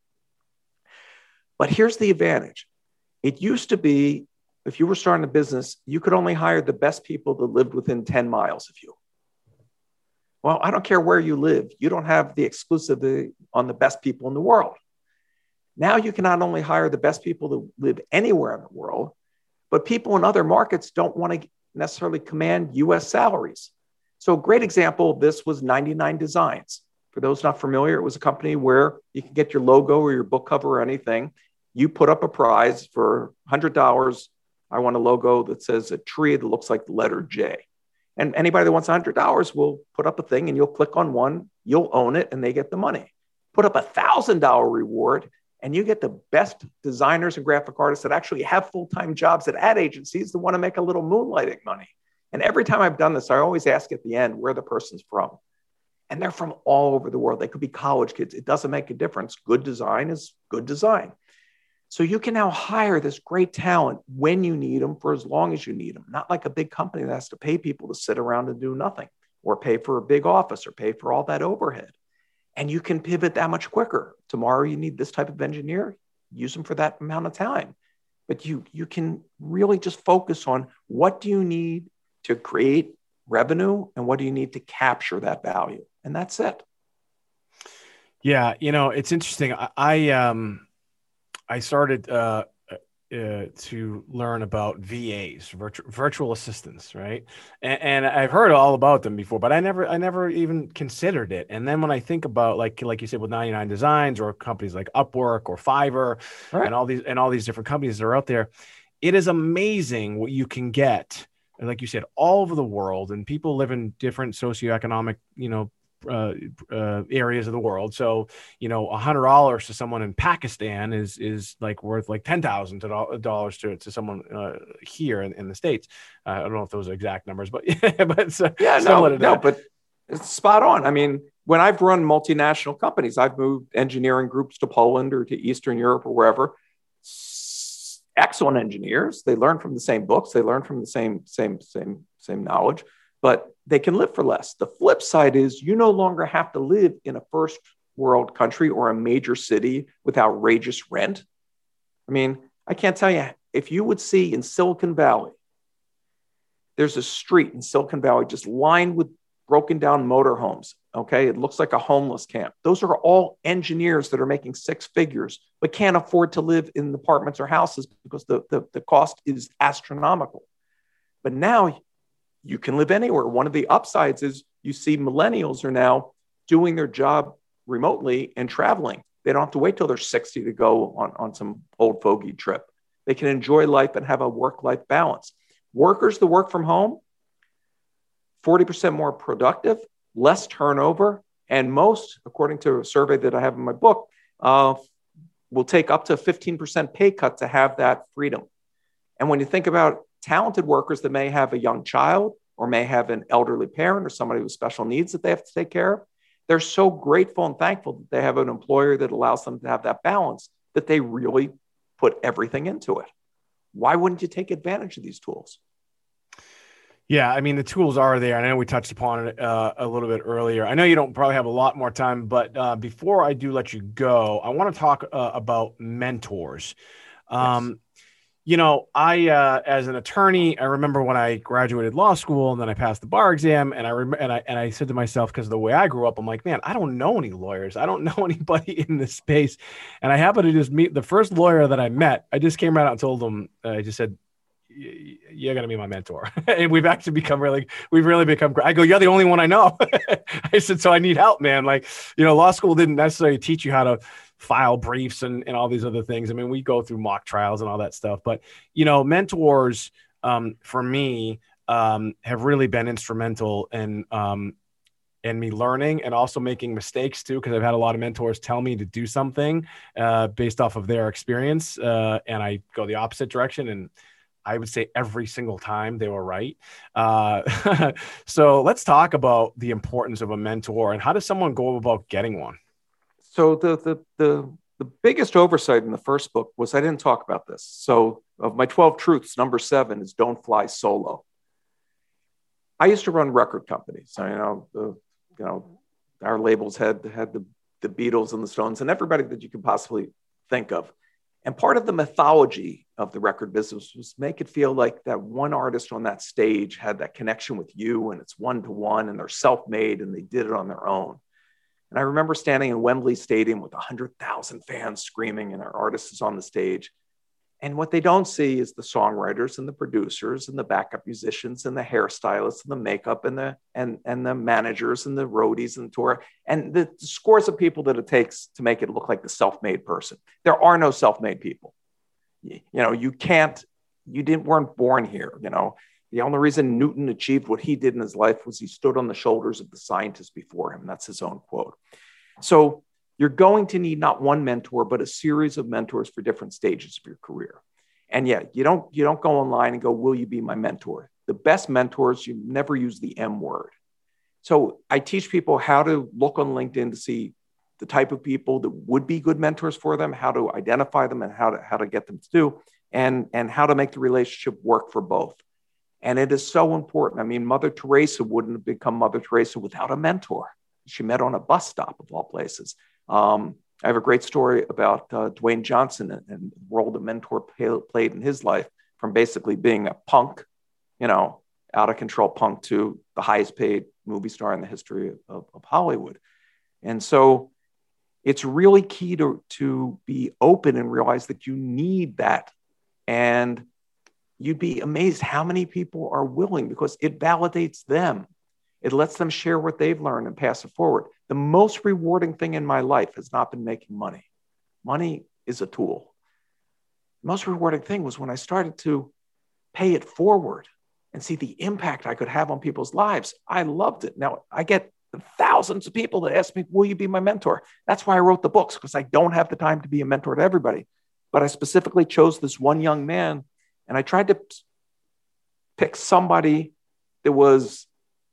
S8: But here's the advantage. It used to be, if you were starting a business, you could only hire the best people that lived within ten miles of you. Well, I don't care where you live. You don't have the exclusivity on the best people in the world. Now you can not only hire the best people that live anywhere in the world, but people in other markets don't want to necessarily command U S salaries. So a great example of this was ninety-nine Designs. For those not familiar, it was a company where you can get your logo or your book cover or anything. You put up a prize for one hundred dollars. I want a logo that says a tree that looks like the letter J. And anybody that wants one hundred dollars will put up a thing and you'll click on one, you'll own it, and they get the money. Put up a one thousand dollars reward, and you get the best designers and graphic artists that actually have full-time jobs at ad agencies that want to make a little moonlighting money. And every time I've done this, I always ask at the end where the person's from. And they're from all over the world. They could be college kids. It doesn't make a difference. Good design is good design. So you can now hire this great talent when you need them for as long as you need them. Not like a big company that has to pay people to sit around and do nothing, or pay for a big office, or pay for all that overhead. And you can pivot that much quicker. Tomorrow you need this type of engineer, use them for that amount of time. But you, you can really just focus on what do you need to create revenue and what do you need to capture that value. And that's it.
S1: Yeah. You know, it's interesting. I, I, um, I started, uh, Uh, to learn about V As, virtual virtual assistants, right? And, and I've heard all about them before, but I never, I never even considered it. And then when I think about, like, like you said, with ninety-nine Designs or companies like Upwork or Fiverr, right, and all these and all these different companies that are out there, it is amazing what you can get. And like you said, all over the world, and people live in different socioeconomic, you know, uh, uh, areas of the world. So, you know, a hundred dollars to someone in Pakistan is, is like worth like ten thousand dollars to, to someone uh, here in, in the States. Uh, I don't know if those are exact numbers, but but so,
S8: yeah, no, no, but it's spot on. I mean, when I've run multinational companies, I've moved engineering groups to Poland or to Eastern Europe or wherever. Excellent engineers. They learn from the same books. They learn from the same, same, same, same knowledge, but they can live for less. The flip side is you no longer have to live in a first world country or a major city with outrageous rent. I mean, I can't tell you, if you would see in Silicon Valley, there's a street in Silicon Valley just lined with broken down motorhomes. Okay. It looks like a homeless camp. Those are all engineers that are making six figures, but can't afford to live in apartments or houses because the, the, the cost is astronomical. But now you can live anywhere. One of the upsides is you see millennials are now doing their job remotely and traveling. They don't have to wait till they're sixty to go on, on some old fogey trip. They can enjoy life and have a work-life balance. Workers that work from home, forty percent more productive, less turnover, and most, according to a survey that I have in my book, uh, will take up to a fifteen percent pay cut to have that freedom. And when you think about talented workers that may have a young child or may have an elderly parent or somebody with special needs that they have to take care of, they're so grateful and thankful that they have an employer that allows them to have that balance, that they really put everything into it. Why wouldn't you take advantage of these tools?
S1: Yeah, I mean, the tools are there. I know we touched upon it uh, a little bit earlier. I know you don't probably have a lot more time, but uh, before I do let you go, I want to talk uh, about mentors. Um, yes. You know, I, uh, as an attorney, I remember when I graduated law school and then I passed the bar exam, and I rem- and I and I said to myself, because of the way I grew up, I'm like, man, I don't know any lawyers. I don't know anybody in this space. And I happened to just meet the first lawyer that I met. I just came right out and told him, uh, I just said, you're going to be my mentor. And we've actually become really, we've really become, I go, you're the only one I know. I said, so I need help, man. Like, you know, law school didn't necessarily teach you how to file briefs and, and all these other things. I mean, we go through mock trials and all that stuff, but, you know, mentors um, for me um, have really been instrumental in, um, and me learning and also making mistakes too, because I've had a lot of mentors tell me to do something uh, based off of their experience, uh, and I go the opposite direction, and I would say every single time they were right. Uh, so let's talk about the importance of a mentor and how does someone go about getting one?
S8: So the the the the biggest oversight in the first book was I didn't talk about this. So of my twelve truths, number seven is don't fly solo. I used to run record companies. So, you know, the, you know, our labels had had the, the Beatles and the Stones and everybody that you could possibly think of. And part of the mythology of the record business was make it feel like that one artist on that stage had that connection with you and it's one-to-one and they're self-made and they did it on their own. And I remember standing in Wembley Stadium with one hundred thousand fans screaming and our artist is on the stage. And what they don't see is the songwriters and the producers and the backup musicians and the hairstylists and the makeup and the and, and the managers and the roadies and the tour and the scores of people that it takes to make it look like the self-made person. There are no self-made people. You, you know, you can't, you didn't weren't born here. You know, the only reason Newton achieved what he did in his life was he stood on the shoulders of the scientists before him. That's his own quote. So you're going to need not one mentor, but a series of mentors for different stages of your career. And yeah, you don't, you don't go online and go, will you be my mentor? The best mentors, you never use the M word. So I teach people how to look on LinkedIn to see the type of people that would be good mentors for them, how to identify them and how to, how to get them to do, and, and how to make the relationship work for both. And it is so important. I mean, Mother Teresa wouldn't have become Mother Teresa without a mentor. She met on a bus stop of all places. Um, I have a great story about uh, Dwayne Johnson and, and the role the mentor pay, played in his life, from basically being a punk, you know, out of control punk to the highest paid movie star in the history of, of Hollywood. And so it's really key to, to be open and realize that you need that. And you'd be amazed how many people are willing, because it validates them. It lets them share what they've learned and pass it forward. The most rewarding thing in my life has not been making money. Money is a tool. The most rewarding thing was when I started to pay it forward and see the impact I could have on people's lives. I loved it. Now, I get thousands of people that ask me, will you be my mentor? That's why I wrote the books, because I don't have the time to be a mentor to everybody. But I specifically chose this one young man, and I tried to pick somebody that was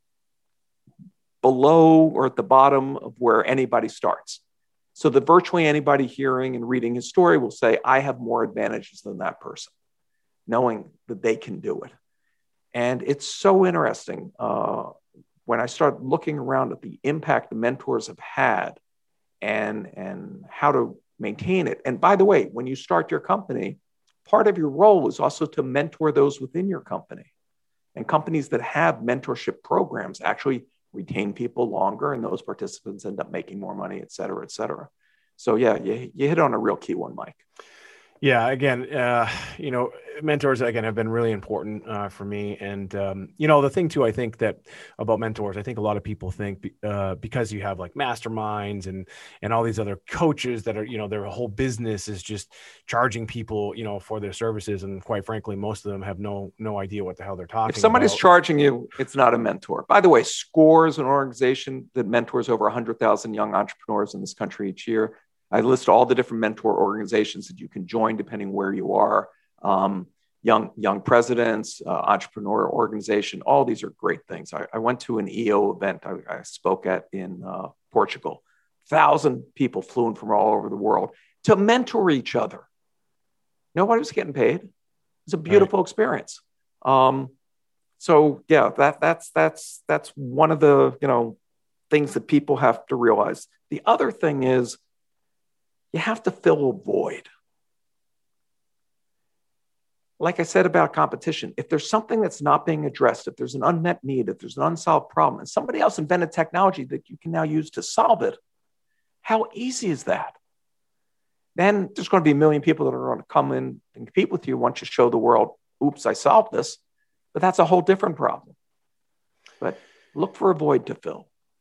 S8: below or at the bottom of where anybody starts. So that virtually anybody hearing and reading his story will say, I have more advantages than that person, knowing that they can do it. And it's so interesting uh, when I start looking around at the impact the mentors have had and, and how to maintain it. And by the way, when you start your company, part of your role is also to mentor those within your company. And companies that have mentorship programs actually retain people longer, and those participants end up making more money, et cetera, et cetera. So yeah, you, you hit on a real key one, Mike.
S1: Yeah, again, uh, you know, mentors, again, have been really important uh, for me. And, um, you know, the thing, too, I think that about mentors, I think a lot of people think uh, because you have like masterminds and and all these other coaches that are, you know, their whole business is just charging people, you know, for their services. And quite frankly, most of them have no no idea what the hell they're talking about.
S8: If somebody's
S1: about.
S8: charging you, it's not a mentor. By the way, SCORE is an organization that mentors over one hundred thousand young entrepreneurs in this country each year. I list all the different mentor organizations that you can join depending where you are. Um, young young presidents, uh, entrepreneur organization, all these are great things. I, I went to an E O event I, I spoke at in uh, Portugal. Thousand people flew in from all over the world to mentor each other. Nobody was getting paid. It was a beautiful right. experience. Um, so yeah, that that's that's that's one of the you know things that people have to realize. The other thing is, you have to fill a void. Like I said about competition, if there's something that's not being addressed, if there's an unmet need, if there's an unsolved problem, and somebody else invented technology that you can now use to solve it, how easy is that? Then there's going to be a million people that are going to come in and compete with you once you show the world, oops, I solved this. But that's a whole different problem. But look for a void to fill.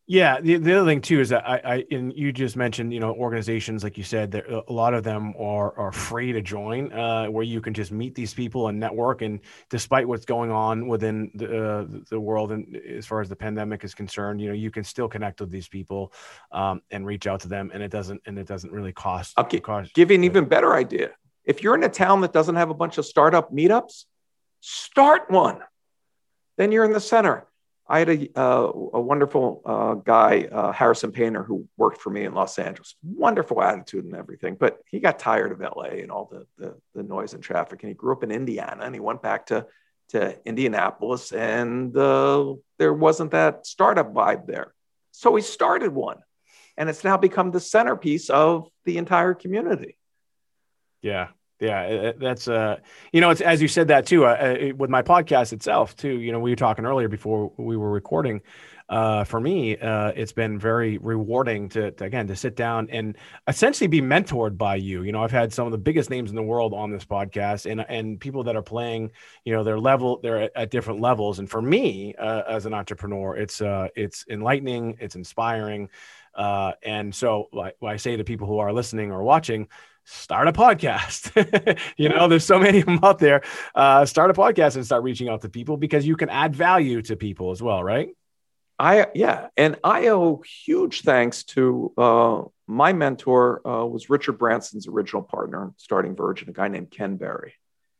S1: Yeah. The, the other thing too is that I, I, and you just mentioned, you know, organizations, like you said, there, a lot of them are, are free to join, uh, where you can just meet these people and network. And despite what's going on within the, uh, the world, and as far as the pandemic is concerned, you know, you can still connect with these people, um, and reach out to them, and it doesn't, and it doesn't really cost.
S8: I'll give,
S1: cost,
S8: give you an even better idea. If you're in a town that doesn't have a bunch of startup meetups, start one. Then you're in the center. I had a, uh, a wonderful uh, guy, uh, Harrison Painter, who worked for me in Los Angeles. Wonderful attitude and everything, but he got tired of L A and all the, the, the noise and traffic. And he grew up in Indiana, and he went back to, to Indianapolis, and uh, there wasn't that startup vibe there. So he started one, and it's now become the centerpiece of the entire community.
S1: Yeah. Yeah, that's, uh, you know, it's, as you said that too, uh, with my podcast itself too, you know, we were talking earlier before we were recording, uh, for me, uh, it's been very rewarding to, to, again, to sit down and essentially be mentored by you. You know, I've had some of the biggest names in the world on this podcast, and, and people that are playing, you know, their level, they're at, at different levels. And for me, uh, as an entrepreneur, it's, uh, it's enlightening, it's inspiring. Uh, and so like, I say to people who are listening or watching, start a podcast. you know, there's so many of them out there. Uh, start a podcast and start reaching out to people, because you can add value to people as well, right?
S8: I, yeah. And I owe huge thanks to uh, my mentor uh, was Richard Branson's original partner in starting Virgin, a guy named Ken Berry.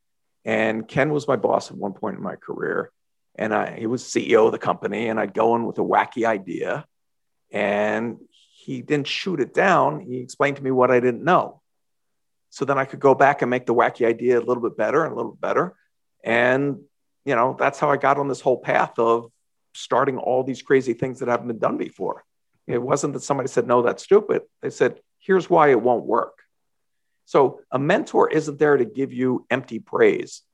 S8: And Ken was my boss at one point in my career. And I, he was C E O of the company, and I'd go in with a wacky idea, and he didn't shoot it down. He explained to me what I didn't know. So then I could go back and make the wacky idea a little bit better and a little bit better. And, you know, that's how I got on this whole path of starting all these crazy things that haven't been done before. It wasn't that somebody said, no, that's stupid. They said, here's why it won't work. So a mentor isn't there to give you empty praise.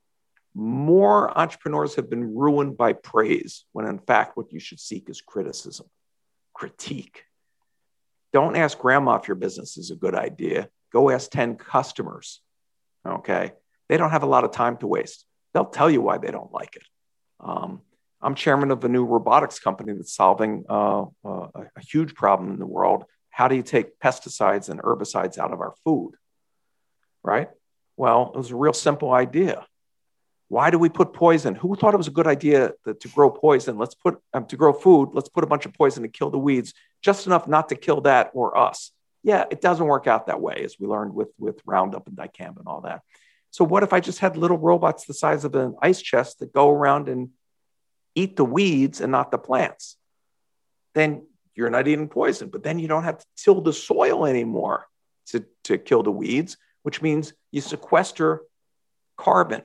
S8: More entrepreneurs have been ruined by praise, when in fact, what you should seek is criticism, critique. Don't ask grandma if your business is a good idea. Go ask ten customers, okay? They don't have a lot of time to waste. They'll tell you why they don't like it. Um, I'm chairman of a new robotics company that's solving uh, uh, a huge problem in the world. How do you take pesticides and herbicides out of our food, right? Well, it was a real simple idea. Why do we put poison? Who thought it was a good idea that to grow poison? Let's put, um, to grow food, let's put a bunch of poison to kill the weeds, just enough not to kill that or us. Yeah, it doesn't work out that way, as we learned with, with Roundup and dicamba and all that. So what if I just had little robots the size of an ice chest that go around and eat the weeds and not the plants? Then you're not eating poison, but then you don't have to till the soil anymore to, to kill the weeds, which means you sequester carbon.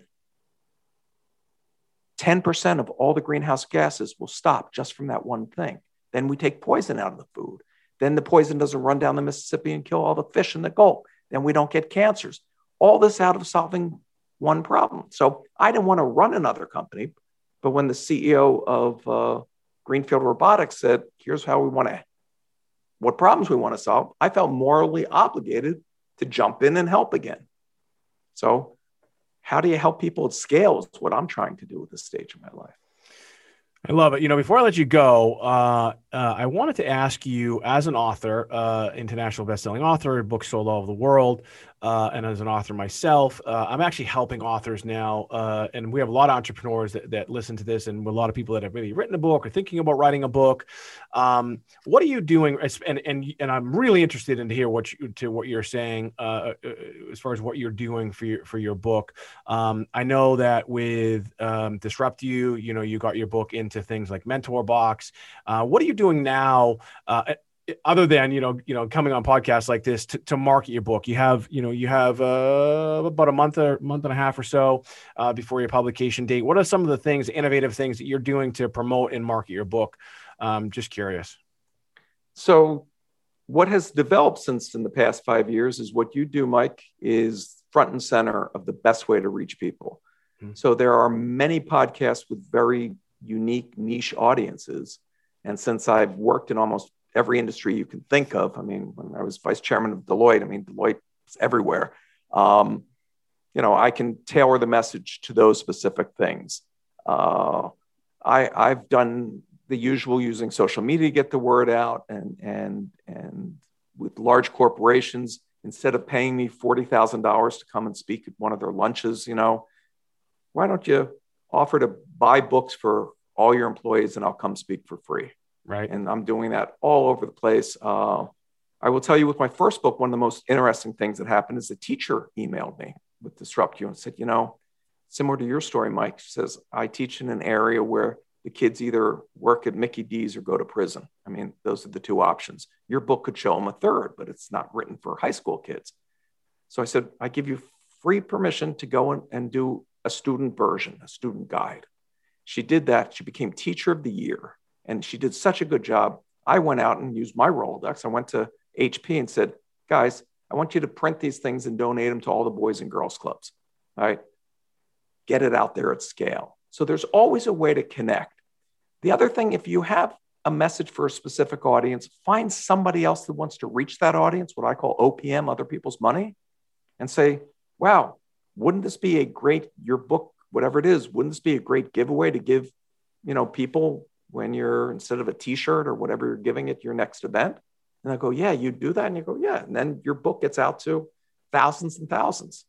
S8: ten percent of all the greenhouse gases will stop just from that one thing. Then we take poison out of the food. Then the poison doesn't run down the Mississippi and kill all the fish in the Gulf. Then we don't get cancers. All this out of solving one problem. So I didn't want to run another company, but when the C E O of uh, Greenfield Robotics said, here's how we want to, what problems we want to solve, I felt morally obligated to jump in and help again. So how do you help people at scale is what I'm trying to do at this stage of my life.
S1: I love it. You know, before I let you go, uh, uh, I wanted to ask you, as an author, uh, international bestselling author, books sold all over the world, uh, and as an author myself, uh, I'm actually helping authors now, uh, and we have a lot of entrepreneurs that, that listen to this, and a lot of people that have maybe written a book or thinking about writing a book. Um, what are you doing? And and and I'm really interested in to hear what you, to what you're saying uh, as far as what you're doing for your for your book. Um, I know that with um, Disrupt You, you know, you got your book into things like Mentor Box. Uh, what are you doing now, uh, other than, you know, you know, coming on podcasts like this to, to market your book? You have, you know, you have uh, about a month or month and a half or so uh, before your publication date. What are some of the things, innovative things that you're doing to promote and market your book? Um, just curious.
S8: So what has developed since in the past five years is what you do, Mike, is front and center of the best way to reach people. Mm-hmm. So there are many podcasts with very unique niche audiences. And since I've worked in almost every industry you can think of, I mean, when I was vice chairman of Deloitte, I mean, Deloitte is everywhere. Um, you know, I can tailor the message to those specific things. Uh, I, I've done the usual, using social media to get the word out, and and and with large corporations, instead of paying me forty thousand dollars to come and speak at one of their lunches, you know, why don't you offer to buy books for all your employees and I'll come speak for free.
S1: Right.
S8: And I'm doing that all over the place. Uh, I will tell you, with my first book, one of the most interesting things that happened is a teacher emailed me with Disrupt You and said, you know, similar to your story, Mike, she says, I teach in an area where the kids either work at Mickey D's or go to prison. I mean, those are the two options. Your book could show them a third, but it's not written for high school kids. So I said, I give you free permission to go in and do a student version, a student guide. She did that. She became Teacher of the Year, and she did such a good job. I went out and used my Rolodex. I went to H P and said, guys, I want you to print these things and donate them to all the Boys and Girls Clubs. All right. Get it out there at scale. So there's always a way to connect. The other thing, if you have a message for a specific audience, find somebody else that wants to reach that audience, what I call O P M, other people's money, and say, wow, wouldn't this be a great, your book, whatever it is, wouldn't this be a great giveaway to give, you know, people when you're, instead of a t-shirt or whatever you're giving at your next event? And I go, yeah, you do that. And you go, yeah. And then your book gets out to thousands and thousands.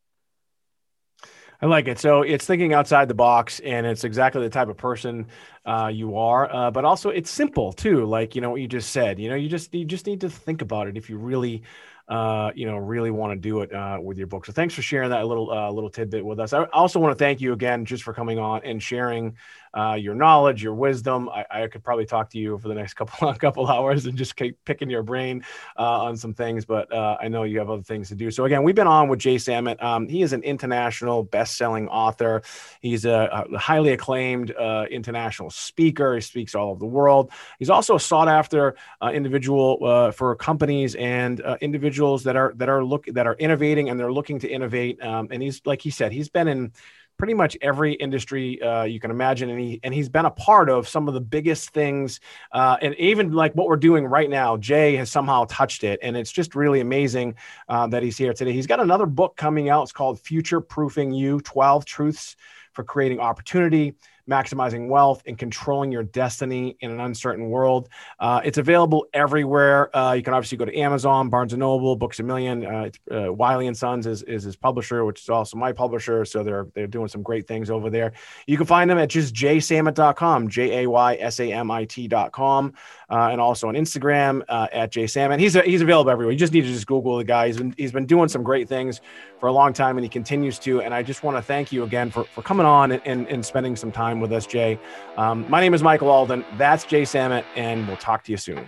S1: I like it. So it's thinking outside the box, and it's exactly the type of person uh, you are. Uh, but also it's simple too. Like, you know, what you just said, you know, you just, you just need to think about it if you really, uh, you know, really want to do it uh, with your book. So thanks for sharing that little, uh, little tidbit with us. I also want to thank you again, just for coming on and sharing uh, your knowledge, your wisdom. I, I could probably talk to you for the next couple couple hours and just keep picking your brain uh, on some things, but uh, I know you have other things to do. So again, we've been on with Jay Samit. Um, he is an international best-selling author. He's a, a highly acclaimed uh, international speaker. He speaks all over the world. He's also a sought-after uh, individual uh, for companies and uh, individuals that are that are look that are innovating, and they're looking to innovate. Um, and he's, like he said, he's been in pretty much every industry uh, you can imagine. And he, and he's been a part of some of the biggest things. Uh, and even like what we're doing right now, Jay has somehow touched it. And it's just really amazing uh, that he's here today. He's got another book coming out. It's called Future Proofing You, twelve Truths for Creating Opportunity, Maximizing Wealth, and Controlling Your Destiny in an Uncertain World. Uh, it's available everywhere. Uh, you can obviously go to Amazon, Barnes and Noble, Books a Million. Uh, it's, uh, Wiley and Sons is, is his publisher, which is also my publisher. So they're they're doing some great things over there. You can find them at just jay samit dot com, J A Y S A M I T dot com, uh, and also on Instagram uh, at Jay Samit. He's a, he's available everywhere. You just need to just Google the guy. He's been, he's been doing some great things for a long time, and he continues to. And I just want to thank you again for, for coming on and, and, and spending some time with us, Jay. Um, my name is Michael Alden. That's Jay Samit, and we'll talk to you soon.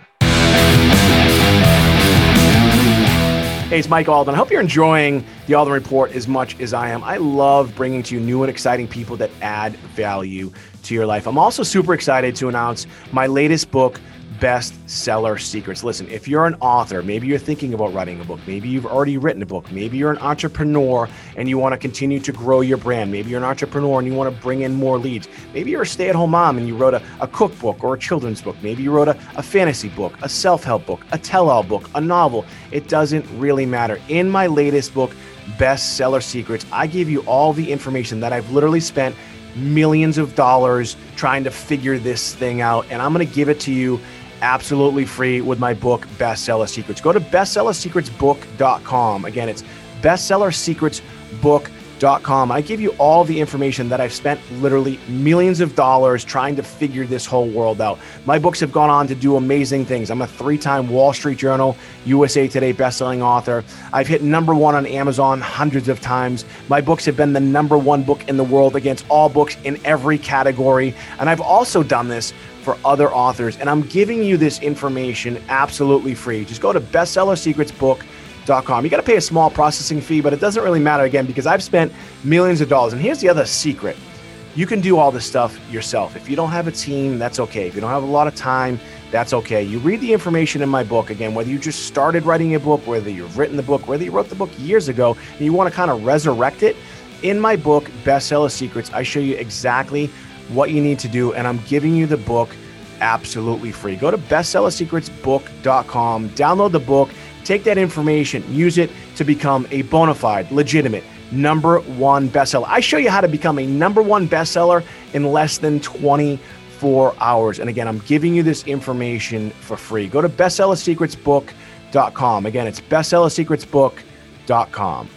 S1: Hey, it's Mike Alden. I hope you're enjoying the Alden Report as much as I am. I love bringing to you new and exciting people that add value to your life. I'm also super excited to announce my latest book, Bestseller Secrets. Listen, if you're an author, maybe you're thinking about writing a book, maybe you've already written a book, maybe you're an entrepreneur and you want to continue to grow your brand, maybe you're an entrepreneur and you want to bring in more leads, maybe you're a stay-at-home mom and you wrote a, a cookbook or a children's book, maybe you wrote a, a fantasy book, a self-help book, a tell-all book, a novel. It doesn't really matter. In my latest book, Bestseller Secrets, I give you all the information that I've literally spent millions of dollars trying to figure this thing out, and I'm going to give it to you absolutely free with my book, Bestseller Secrets. Go to bestseller secrets book dot com. Again, it's bestseller secrets book dot com. I give you all the information that I've spent literally millions of dollars trying to figure this whole world out. My books have gone on to do amazing things. I'm a three-time Wall Street Journal, U S A Today bestselling author. I've hit number one on Amazon hundreds of times. My books have been the number one book in the world against all books in every category. And I've also done this for other authors. And I'm giving you this information absolutely free. Just go to bestseller secrets book dot com. You got to pay a small processing fee, but it doesn't really matter, again, because I've spent millions of dollars. And here's the other secret. You can do all this stuff yourself. If you don't have a team, that's okay. If you don't have a lot of time, that's okay. You read the information in my book, again, whether you just started writing a book, whether you've written the book, whether you wrote the book years ago, and you want to kind of resurrect it. In my book, Bestseller Secrets, I show you exactly what you need to do, and I'm giving you the book absolutely free. Go to bestseller secrets book dot com, download the book, take that information, use it to become a bona fide, legitimate, number one bestseller. I show you how to become a number one bestseller in less than twenty-four four hours. And again, I'm giving you this information for free. Go to bestseller secrets book dot com. Again, it's bestseller secrets book dot com.